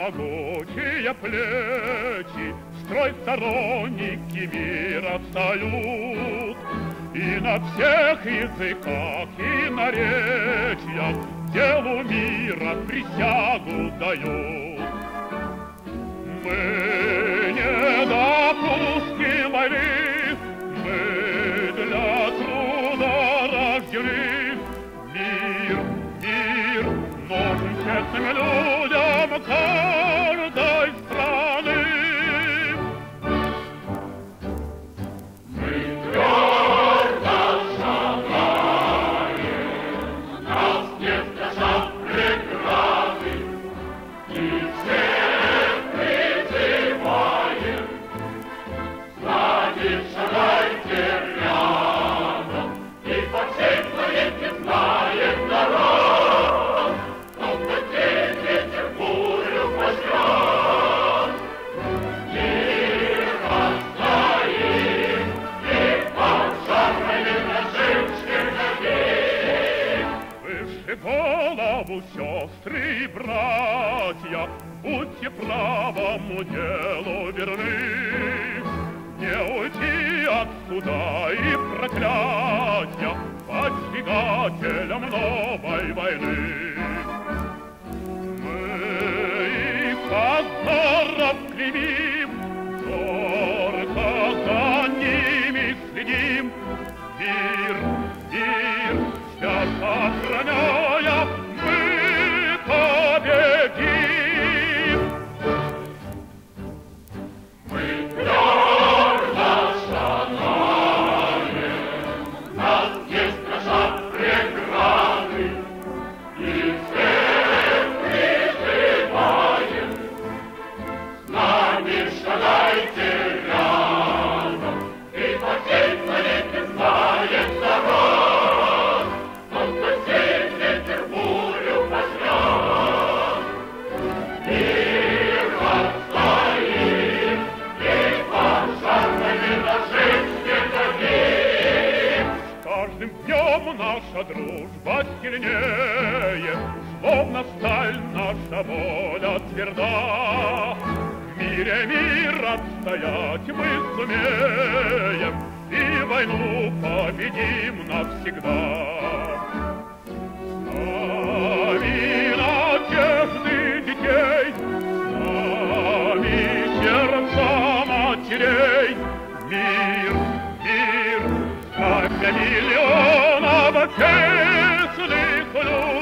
могучие плечи, строй сторонники мира встают, и на всех языках и наречиях делу мира присягу дают. Мы не допустим войны, мы для труда рождены. Мир нужен честным людям каждой страны. Мы твердо шагаем, нас не страшат преграды, и всех призываем, знайте, шагайте рядом, и по всей планете знаем народ, кто потеет ветер бурю возьмет. И расстоим, и пожарными нашим черноги. Выше голову, сестры и братья, будьте правому делу верны. Не уйти от суда и проклятия подстригателям новой войны. Мы позоров клеймим, зорко за ними следим. Мир, свят охраняя, мы победим. Мы твердо шагаем, нас не страшат преграды, и всех призываем, с нами шагайте рядом, и по всей планете знает народ, кто сеет ветер бурю возьмет. Мир отстоим, и пожарными нашим световим. С каждым днем наша дружба сильнее, словно сталь наша воля тверда. В мире мир отстоять мы сумеем, и войну победим навсегда. С нами надежды детей, с нами сердца матерей. Мир, знамя миллионов честных людей.